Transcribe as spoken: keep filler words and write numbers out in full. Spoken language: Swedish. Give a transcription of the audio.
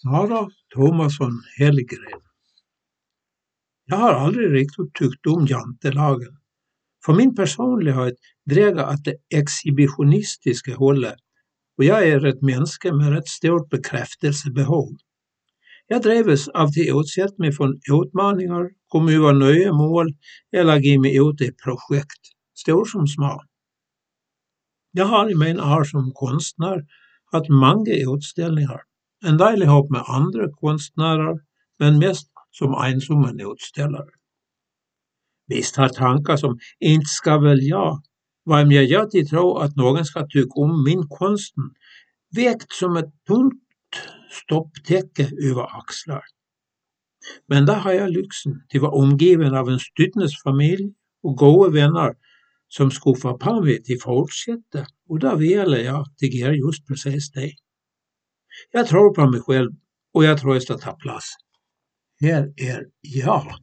Sara Thomasson Hellgren. Jag har aldrig riktigt tyckt om jantelagen. För min personlighet dräger att det exhibitionistiska hållet och jag är ett människa med ett stort bekräftelsebehov. Jag drevs av att utsätta mig för utmaningar, komma över nya mål eller ge mig ut i projekt, stor som små. Jag har i min år som konstnär haft många utställningar, en del ihop med andra konstnärer, men mest som ensam utställare. Visst har tankar som inte ska väl jag, vad jag gör till tro att någon ska tycka om min konsten, vägt som ett tunt stopptäcke över axlar. Men där har jag lyxen till att vara omgiven av en stytnesfamilj och goda vänner som skuffar på mig till fortsätta, och där vill jag till göra just precis det. Jag tror på mig själv och jag tror att jag tar plats. Här är jag.